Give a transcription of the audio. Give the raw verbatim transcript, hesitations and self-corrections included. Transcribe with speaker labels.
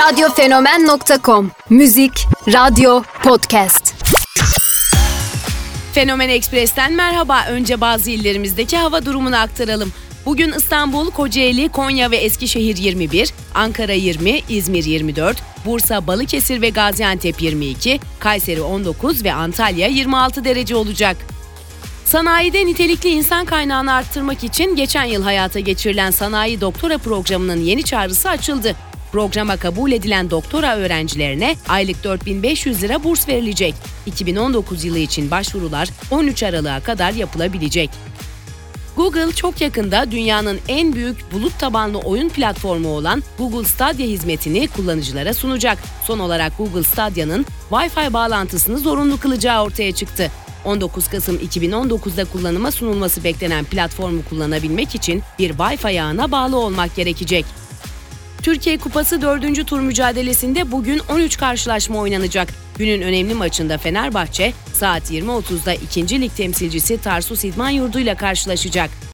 Speaker 1: radyo fenomen nokta com. Müzik, radyo, podcast.
Speaker 2: Fenomen Express'ten merhaba. Önce bazı illerimizdeki hava durumunu aktaralım. Bugün İstanbul, Kocaeli, Konya ve Eskişehir yirmi bir, Ankara yirmi, İzmir yirmi dört, Bursa, Balıkesir ve Gaziantep yirmi iki, Kayseri on dokuz ve Antalya yirmi altı derece olacak. Sanayide nitelikli insan kaynağını arttırmak için geçen yıl hayata geçirilen Sanayi Doktora Programı'nın yeni çağrısı açıldı. Programa kabul edilen doktora öğrencilerine aylık dört bin beş yüz lira burs verilecek. iki bin on dokuz yılı için başvurular on üç Aralık'a kadar yapılabilecek. Google çok yakında dünyanın en büyük bulut tabanlı oyun platformu olan Google Stadia hizmetini kullanıcılara sunacak. Son olarak Google Stadia'nın Wi-Fi bağlantısını zorunlu kılacağı ortaya çıktı. on dokuz Kasım iki bin on dokuzda kullanıma sunulması beklenen platformu kullanabilmek için bir Wi-Fi ağına bağlı olmak gerekecek. Türkiye Kupası dördüncü tur mücadelesinde bugün on üç karşılaşma oynanacak. Günün önemli maçında Fenerbahçe saat yirmi otuzda ikinci lig temsilcisi Tarsus İdman Yurdu ile karşılaşacak.